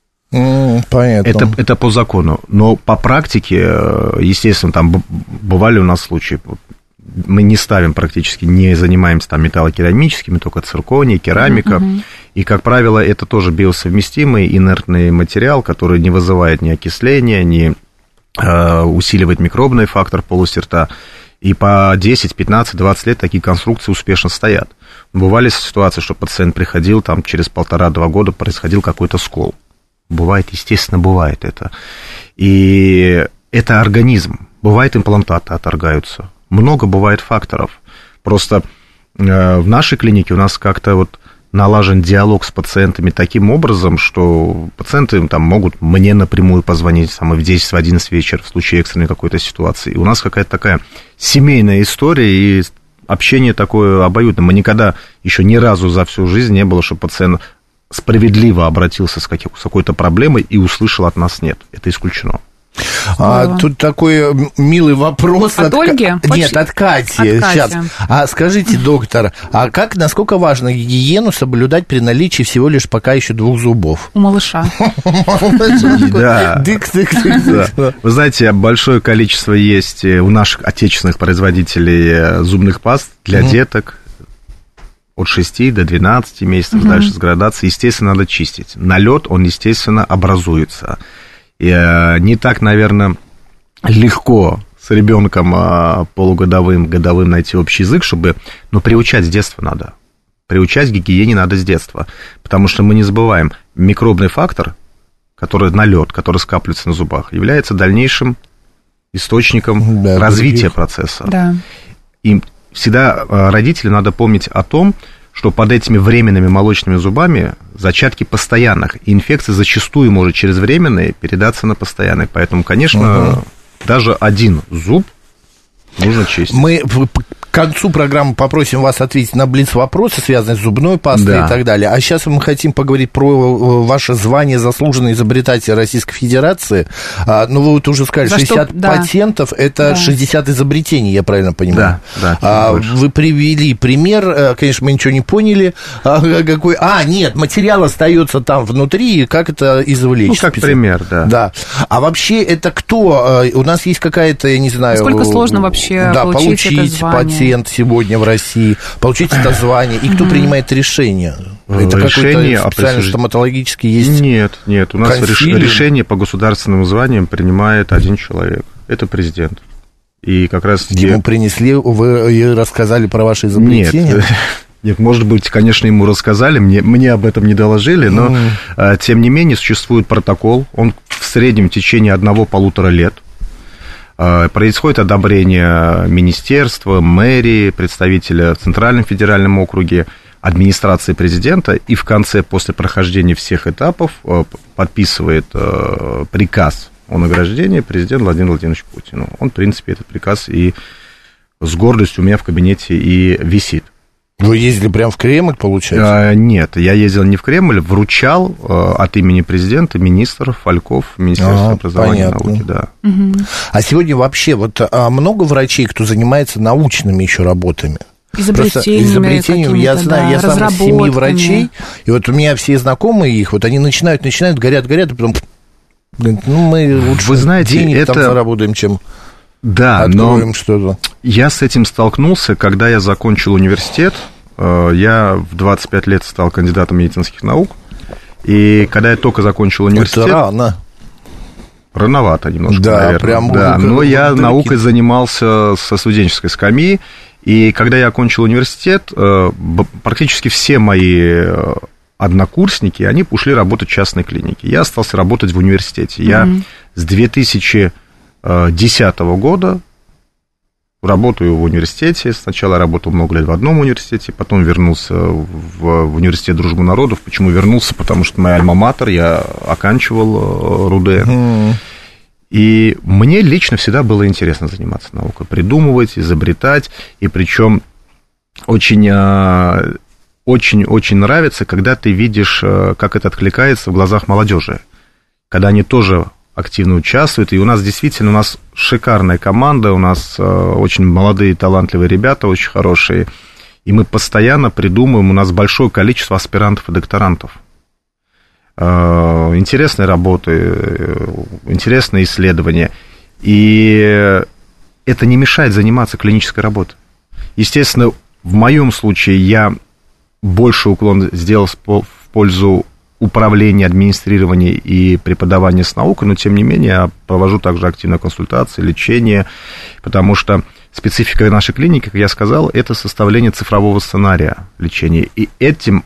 Понятно. Это по закону. Но по практике, естественно, там бывали у нас случаи, мы не ставим практически, не занимаемся там металлокерамическими, только циркония, керамика. И, как правило, это тоже биосовместимый инертный материал, который не вызывает ни окисления, ни усиливает микробный фактор полости рта. И по 10, 15, 20 лет такие конструкции успешно стоят. Бывали ситуации, что пациент приходил, там через 1,5-2 года происходил какой-то скол. Бывает, естественно, бывает это. И это организм. Бывает, имплантаты отторгаются. Много бывает факторов. Просто в нашей клинике у нас как-то налажен диалог с пациентами таким образом, что пациенты там могут мне напрямую позвонить в 10-11 вечера в случае экстренной какой-то ситуации. И у нас какая-то такая семейная история, и общение такое обоюдное. Мы никогда еще ни разу за всю жизнь не было, что пациент справедливо обратился с какой-то проблемой и услышал от нас «нет». Это исключено. Тут такой милый вопрос от Ольги? Нет, от Кати. Сейчас. Скажите, доктор, насколько важно гигиену соблюдать при наличии всего лишь пока еще 2 зубов? У малыша. Да. Вы знаете, большое количество есть у наших отечественных производителей зубных паст для деток от 6 до 12 месяцев, дальше с градацией. Естественно, надо чистить. Налет, он, естественно, образуется. И не так, наверное, легко с ребенком полугодовым, годовым найти общий язык, но приучать с детства надо. Приучать к гигиене надо с детства. Потому что мы не забываем, микробный фактор, который налет, который скапливается на зубах, является дальнейшим источником развития процесса. Да. И всегда родителям надо помнить о том, что под этими временными молочными зубами зачатки постоянных, и инфекция зачастую может через временные передаться на постоянные. Поэтому, конечно, даже 1 зуб нужно чистить. Мы к концу программы попросим вас ответить на блиц-вопросы, связанные с зубной пастой и так далее. А сейчас мы хотим поговорить про ваше звание заслуженный изобретатель Российской Федерации. Вы уже сказали, 60 патентов, это 60 изобретений, я правильно понимаю? Да. Вы привели пример, конечно, мы ничего не поняли. Какой? Нет, материал остается там внутри, как это извлечь? Как пример, да. Да. А вообще это кто? У нас есть какая-то, я не знаю... Насколько сложно вообще получить это звание? Сегодня в России, получить это звание, и кто принимает решение? Это какой-то специально стоматологический есть? Нет, у нас решение по государственным званиям принимает 1 человек, это президент. И как раз... Ему принесли, вы рассказали про ваши изобретения? Нет, может быть, конечно, ему рассказали, мне об этом не доложили, но, тем не менее, существует протокол, он в среднем в течение 1-1,5 лет. Происходит одобрение министерства, мэрии, представителя в Центральном федеральном округе, администрации президента, и в конце, после прохождения всех этапов, подписывает приказ о награждении президент Владимир Владимирович Путин. Он, в принципе, этот приказ и с гордостью у меня в кабинете и висит. Вы ездили прямо в Кремль, получается? Нет, я ездил не в Кремль, вручал от имени президента министр Фальков, Министерство образования и науки. Да. А сегодня вообще вот много врачей, кто занимается научными еще работами? Изобретениями, я знаю, я сам из 7 врачей, и вот у меня все знакомые их, вот они начинают, горят, и потом, мы лучше вы знаете, денег там заработаем, чем откроем что-то. Я с этим столкнулся, когда я закончил университет, я в 25 лет стал кандидатом медицинских наук, и когда я только закончил университет... Это рано. Рановато немножко, да, наверное. Прям да, но я наукой занимался со студенческой скамьи, и когда я окончил университет, практически все мои однокурсники, они ушли работать в частной клинике. Я остался работать в университете. Я с 2010 года работаю в университете. Сначала я работал много лет в одном университете, потом вернулся в университет Дружбы народов. Почему вернулся? Потому что моя альма-матер, я оканчивал РУДН. И мне лично всегда было интересно заниматься наукой, придумывать, изобретать, и причем очень нравится, когда ты видишь, как это откликается в глазах молодежи, когда они тоже активно участвуют, и у нас действительно шикарная команда, у нас очень молодые, талантливые ребята, очень хорошие, и мы постоянно придумываем, у нас большое количество аспирантов и докторантов. Интересные работы, интересные исследования, и это не мешает заниматься клинической работой. Естественно, в моем случае я больше уклон сделал в пользу управления, администрирования и преподавания с наукой, но, тем не менее, я провожу также активно консультации, лечение, потому что специфика нашей клиники, как я сказал, это составление цифрового сценария лечения, и этим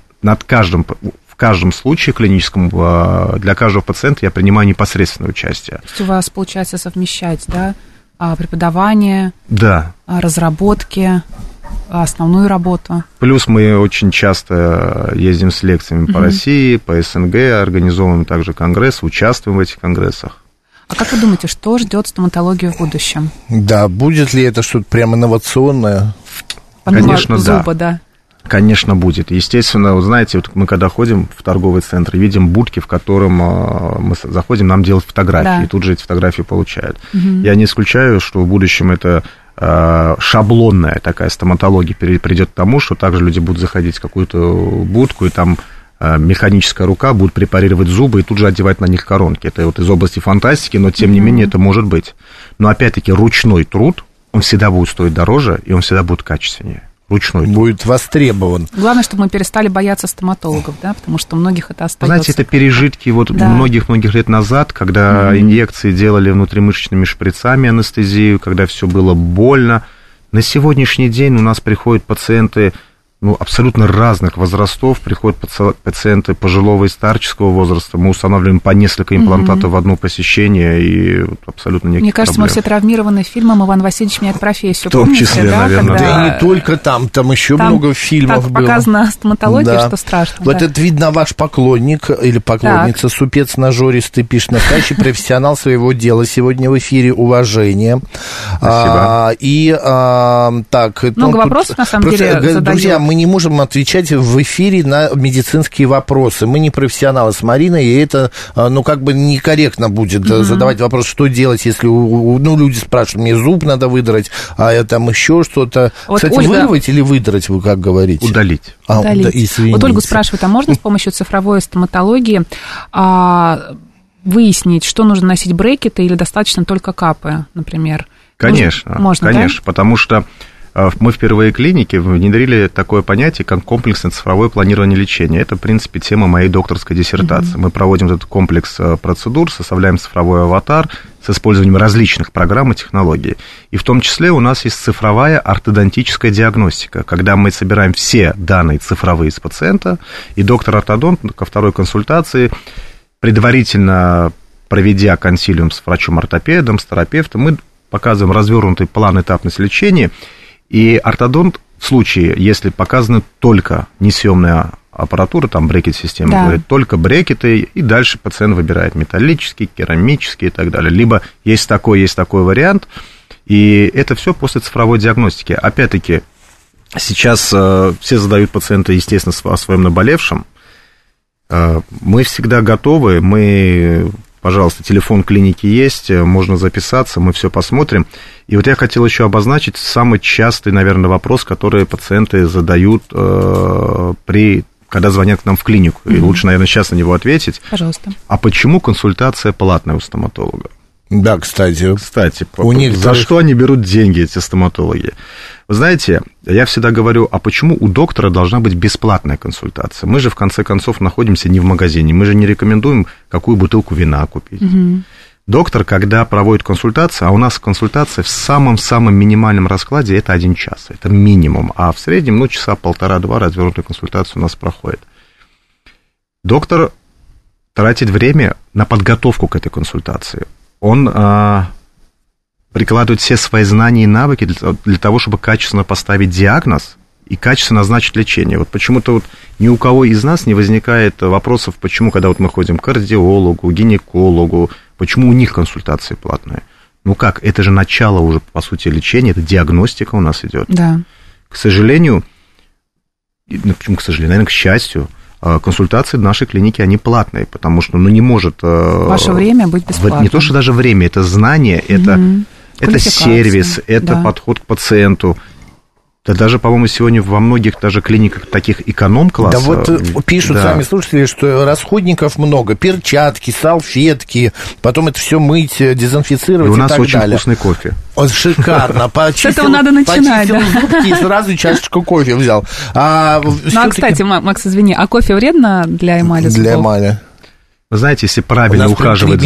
в каждом случае клиническом для каждого пациента я принимаю непосредственное участие. То есть у вас получается совмещать, да, преподавание, разработки, основную работу? Плюс мы очень часто ездим с лекциями по России, по СНГ, организовываем также конгрессы, участвуем в этих конгрессах. А как вы думаете, что ждет стоматологию в будущем? Да, будет ли это что-то прям инновационное? Конечно, зуба, да. Конечно, будет. Естественно, вы знаете, вот мы когда ходим в торговый центр, видим будки, в котором мы заходим, нам делают фотографии, и тут же эти фотографии получают. Я не исключаю, что в будущем это шаблонная такая стоматология придет к тому, что также люди будут заходить в какую-то будку, и там механическая рука будет препарировать зубы и тут же одевать на них коронки. Это вот из области фантастики, но тем не менее это может быть. Но опять-таки ручной труд, он всегда будет стоить дороже, и он всегда будет качественнее. Ручной труд. Будет востребован. Главное, чтобы мы перестали бояться стоматологов, да, потому что у многих это остается. Знаете, это пережитки многих-многих лет назад, когда инъекции делали внутримышечными шприцами анестезию, когда все было больно. На сегодняшний день у нас приходят пациенты абсолютно разных возрастов, приходят пациенты пожилого и старческого возраста, мы устанавливаем по несколько имплантатов в одно посещение, и абсолютно никаких Мне кажется, проблем. мы все травмированы фильмом «Иван Васильевич меняет профессию». В том Помните, числе, наверное, да. И не только там еще много фильмов так было. показана стоматология, что страшно. Вот это, видно, ваш поклонник или поклонница, супец нажористый, пишет: настоящий профессионал своего дела. Сегодня в эфире уважение. Спасибо. Много вопросов, на самом деле, задают. Друзья, мы не можем отвечать в эфире на медицинские вопросы. Мы не профессионалы с Мариной, и это, некорректно будет задавать вопрос, что делать, если люди спрашивают, мне зуб надо выдрать, а там еще что-то. Вот кстати, Ольга... вырвать или выдрать, вы как говорите? Удалить. Вот Ольга спрашивает, а можно с помощью цифровой стоматологии выяснить, что нужно носить брекеты или достаточно только капы, например? Конечно, можно, конечно, потому что мы впервые в клинике внедрили такое понятие, как комплексное цифровое планирование лечения. Это, в принципе, тема моей докторской диссертации. Мы проводим этот комплекс процедур, составляем цифровой аватар с использованием различных программ и технологий. И в том числе у нас есть цифровая ортодонтическая диагностика, когда мы собираем все данные цифровые с пациента, и доктор-ортодонт ко второй консультации, предварительно проведя консилиум с врачом-ортопедом, с терапевтом, мы показываем развернутый план этапности лечения. И ортодонт в случае, если показана только несъемная аппаратура, там брекет-система, говорит, только брекеты, и дальше пациент выбирает металлический, керамический и так далее. Либо есть такой вариант, и это все после цифровой диагностики. Опять-таки, Сейчас все задают пациенты, естественно, о своем наболевшем. Мы всегда готовы, пожалуйста, телефон клиники есть, можно записаться, мы все посмотрим. И вот я хотел еще обозначить самый частый, наверное, вопрос, который пациенты задают, когда звонят к нам в клинику. И лучше, наверное, сейчас на него ответить. Пожалуйста. А почему консультация платная у стоматолога? Да, кстати. У них за что они берут деньги, эти стоматологи? Вы знаете, я всегда говорю, а почему у доктора должна быть бесплатная консультация? Мы же, в конце концов, находимся не в магазине, мы же не рекомендуем, какую бутылку вина купить. Доктор, когда проводит консультацию, а у нас консультация в самом-самом минимальном раскладе, это 1 час, это минимум, а в среднем, часа 1,5-2 развернутая консультация у нас проходит. Доктор тратит время на подготовку к этой консультации. Он прикладывает все свои знания и навыки для того, чтобы качественно поставить диагноз и качественно назначить лечение. Вот почему-то ни у кого из нас не возникает вопросов, почему, когда мы ходим к кардиологу, гинекологу, почему у них консультации платные. Это же начало уже, по сути, лечения, это диагностика у нас идет. Да. К сожалению, почему к сожалению, наверное, к счастью, консультации в нашей клинике, они платные, потому что, не может... Ваше время быть бесплатным. Не то, что даже время, это знание, это сервис, это подход к пациенту. Да даже, по-моему, сегодня во многих даже клиниках таких эконом-класса... Да пишут сами слушатели, что расходников много, перчатки, салфетки, потом это все мыть, дезинфицировать и так далее. И у нас очень вкусный кофе. Шикарно. С этого надо начинать, да? Зубки и сразу чашечку кофе взял. Кстати, Макс, извини, а кофе вредно для эмали зубов? Для эмали. Вы знаете, если правильно ухаживать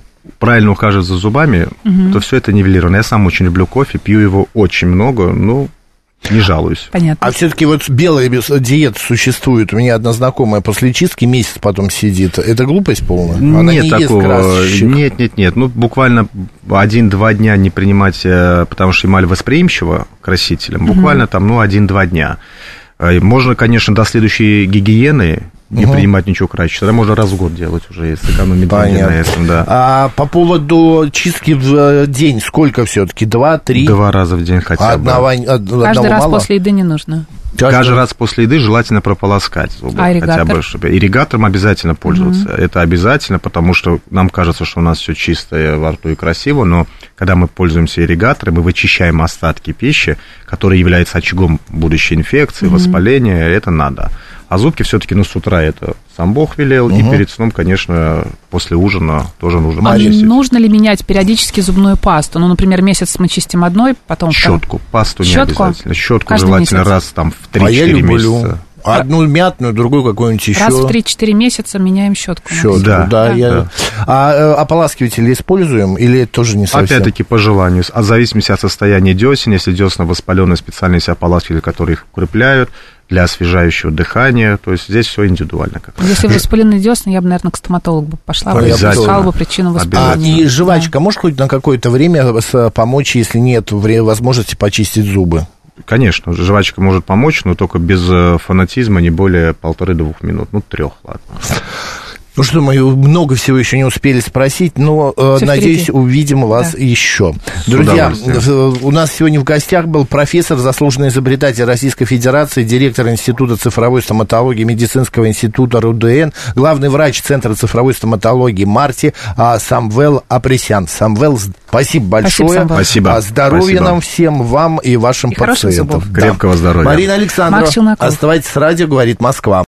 за зубами, то все это нивелировано. Я сам очень люблю кофе, пью его очень много, не жалуюсь. Понятно. А все-таки белая диета существует. У меня одна знакомая после чистки месяц потом сидит. Это глупость полная? Она нет не такого. Ест красочек. Нет. Буквально 1-2 дня не принимать, потому что эмаль восприимчива к красителям. Буквально 1-2 дня. Можно, конечно, до следующей гигиены не принимать ничего красочного. Тогда можно раз в год делать уже, если экономить деньги на этом, да. А по поводу чистки в день сколько все-таки? 2-3? 2 раза в день хотя бы. Каждый раз после еды не нужно. Каждый раз после еды желательно прополоскать зубы. А ирригатор? Хотя бы, чтобы... Ирригатором обязательно пользоваться. Это обязательно, потому что нам кажется, что у нас все чистое во рту и красиво, но когда мы пользуемся ирригатором, мы вычищаем остатки пищи, которые являются очагом будущей инфекции, воспаления, это надо. А зубки все-таки, с утра это сам Бог велел, и перед сном, конечно, после ужина тоже нужно почистить. Нужно ли менять периодически зубную пасту? Например, месяц мы чистим одной, потом... Щетку, пасту не обязательно. Щетку каждый желательно месяц? Раз в 3-4 месяца. Одну мятную, другую какую-нибудь еще. Раз в 3-4 месяца меняем щетку. Да. А ополаскиватели используем или это тоже не совсем? Опять-таки по желанию. В зависимости от состояния десен. Если десна воспаленные, специальные ополаскиватели, которые их укрепляют для освежающего дыхания. То есть здесь все индивидуально. Если воспаленные десны, я бы, наверное, к стоматологу бы пошла, искала бы причину воспаления. И жвачка может хоть на какое-то время помочь, если нет возможности почистить зубы? Конечно, жвачка может помочь, но только без фанатизма, не более 1,5-2 минут. 3, ладно. Что, мы много всего еще не успели спросить, но, надеюсь, увидим вас еще. Друзья, у нас сегодня в гостях был профессор, заслуженный изобретатель Российской Федерации, директор Института цифровой стоматологии Медицинского института РУДН, главный врач Центра цифровой стоматологии МАРТИ Самвел Апресян. Самвел, спасибо большое. Спасибо. Здоровья нам всем, вам и вашим пациентам. Крепкого здоровья. Марина Александрова, оставайтесь с радио, говорит Москва.